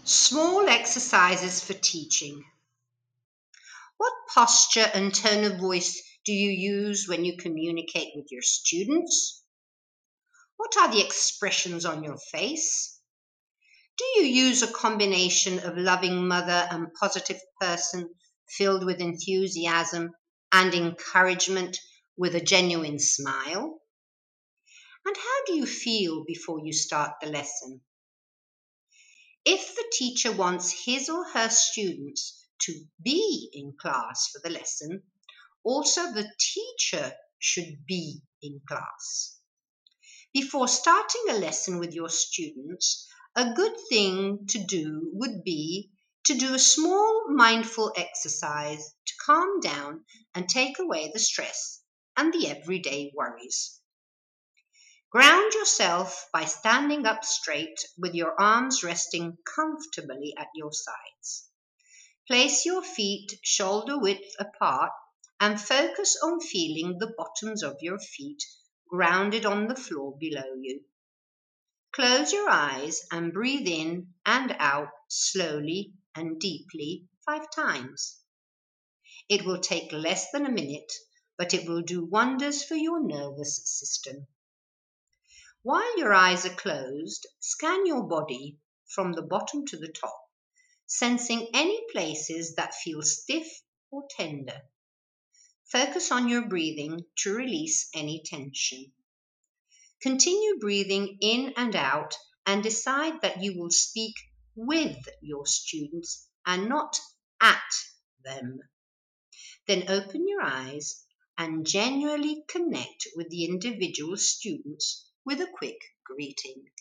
Small exercises for teaching. What posture and tone of voice do you use when you communicate with your students? What are the expressions on your face? Do you use a combination of loving mother and positive person filled with enthusiasm and encouragement with a genuine smile? And how do you feel before you start the lesson? If the teacher wants his or her students to be in class for the lesson, also the teacher should be in class. Before starting a lesson with your students, a good thing to do would be to do a small mindful exercise to calm down and take away the stress and the everyday worries. Ground yourself by standing up straight with your arms resting comfortably at your sides. Place your feet shoulder width apart and focus on feeling the bottoms of your feet grounded on the floor below you. Close your eyes and breathe in and out slowly and deeply 5 times. It will take less than a minute, but it will do wonders for your nervous system. While your eyes are closed, scan your body from the bottom to the top, sensing any places that feel stiff or tender. Focus on your breathing to release any tension. Continue breathing in and out and decide that you will speak with your students and not at them. Then open your eyes and genuinely connect with the individual students with a quick greeting.